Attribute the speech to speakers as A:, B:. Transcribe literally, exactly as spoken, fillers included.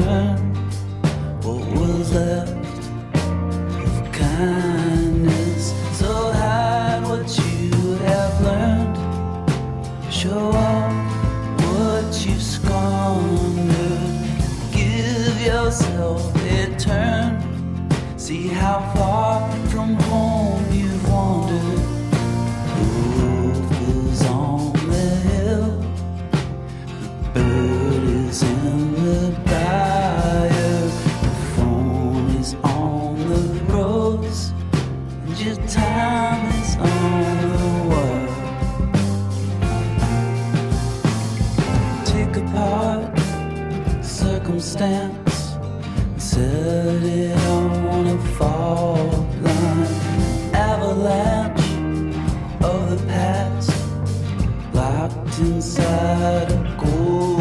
A: learned what was left of kindness. So hide what you have learned, show off what you squandered. Give yourself a turn, see how far from home you've wandered. The wolf is on the hill, the bird is in the briar, the phone is on the rose, and your time is on the wire. Take apart circumstance, set it on a fault line. Avalanche of the past, locked inside a gold